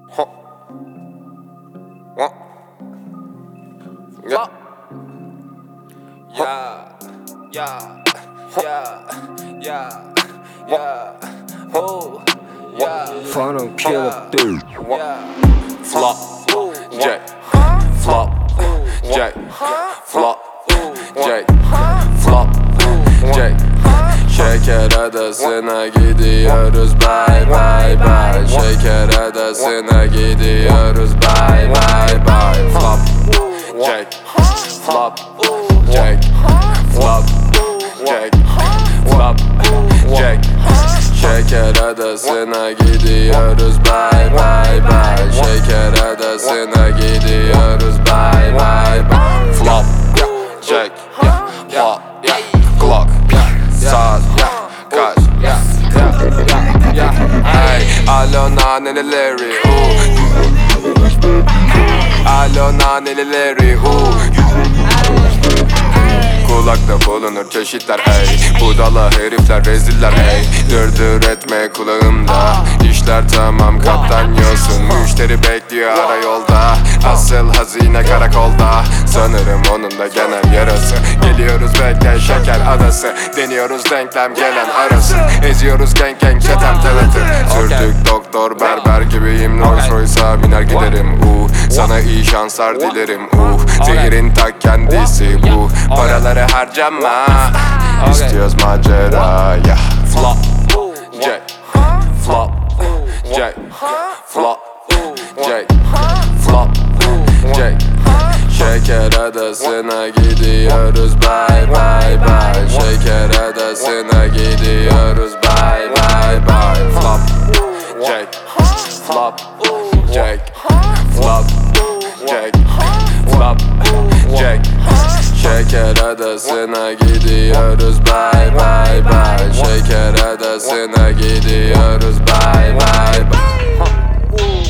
Final killer dude. Flop, J, flop, J, flop, J, flop, J. Şeker adasına gidiyoruz, bye bye bye. Şeker adasına gidiyoruz, bye bye bye. Flop, J, flop, J, flop, J, flop, J. Şeker adasına gidiyoruz, bye bye bye. Şeker adasına gidiyoruz, bye bye bye. Flop, Jack, flop, Glock, saat, kaç, hey, alo naneleri, alo naneleri, kulakta bulunur çeşitler, hey. Budala herifler, reziller, hey. Dırdır etme kulağımda. İşler tamam, katlanıyorsun. Müşteri bekliyor ara yolda. Asıl hazine karakolda. Sanırım onun da genel yarası. Geliyoruz bekle şeker adası. Deniyoruz denklem gelen arası. Eziyoruz gang gang çetem telatı. Sürdük doktor berber gibiyim. Rolls Royce'a biner giderim. Sana iyi şanslar dilerim. Zehirin tak kendisi bu. Paraları harcama. İstiyoruz macera, yeah. Flop, J, flop, J, flop, J, flop, J. Şeker adasına gidiyoruz, bye bye bye. Şeker adasına gidiyoruz, bye bye bye. Flop, J, flop, J, flop, J, flop, J. Şeker adasına gidiyoruz, bye bye bye. Şeker adasına gidiyoruz, bye bye bye.